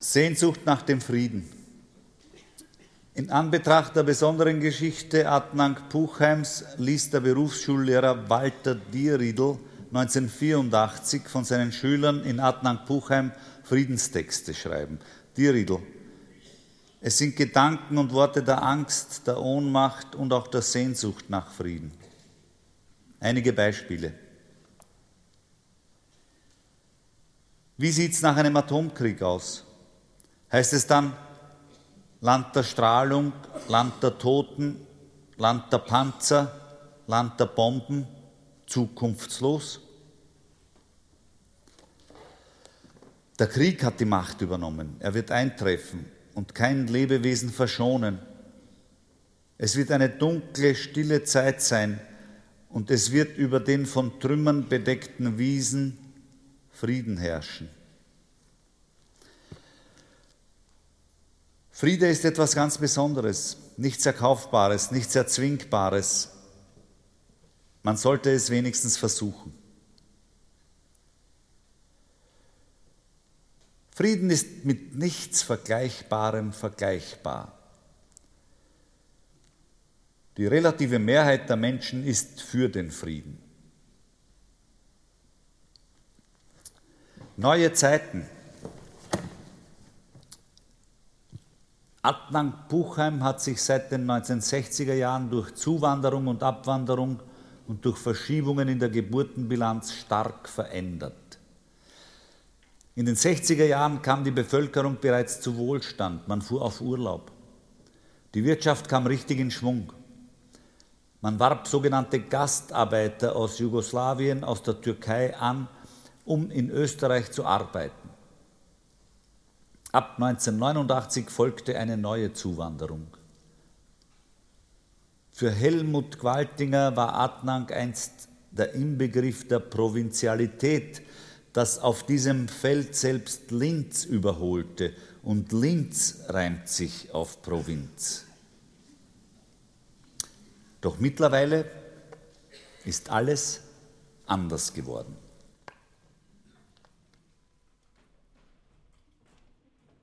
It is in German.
Sehnsucht nach dem Frieden. In Anbetracht der besonderen Geschichte Adnan Puchheims ließ der Berufsschullehrer Walter Dierriedl 1984 von seinen Schülern in Adnan Puchheim Friedenstexte schreiben. Dierriedl: Es sind Gedanken und Worte der Angst, der Ohnmacht und auch der Sehnsucht nach Frieden. Einige Beispiele. Wie sieht es nach einem Atomkrieg aus? Heißt es dann Land der Strahlung, Land der Toten, Land der Panzer, Land der Bomben, zukunftslos? Der Krieg hat die Macht übernommen. Er wird eintreffen und kein Lebewesen verschonen. Es wird eine dunkle, stille Zeit sein und es wird über den von Trümmern bedeckten Wiesen Frieden herrschen. Friede ist etwas ganz Besonderes, nichts Erkaufbares, nichts Erzwingbares. Man sollte es wenigstens versuchen. Frieden ist mit nichts Vergleichbarem vergleichbar. Die relative Mehrheit der Menschen ist für den Frieden. Neue Zeiten. Adnan Puchheim hat sich seit den 1960er Jahren durch Zuwanderung und Abwanderung und durch Verschiebungen in der Geburtenbilanz stark verändert. In den 60er Jahren kam die Bevölkerung bereits zu Wohlstand, man fuhr auf Urlaub. Die Wirtschaft kam richtig in Schwung. Man warb sogenannte Gastarbeiter aus Jugoslawien, aus der Türkei an, um in Österreich zu arbeiten. Ab 1989 folgte eine neue Zuwanderung. Für Helmut Gwaltinger war Adnan einst der Inbegriff der Provinzialität, das auf diesem Feld selbst Linz überholte, und Linz reimt sich auf Provinz. Doch mittlerweile ist alles anders geworden.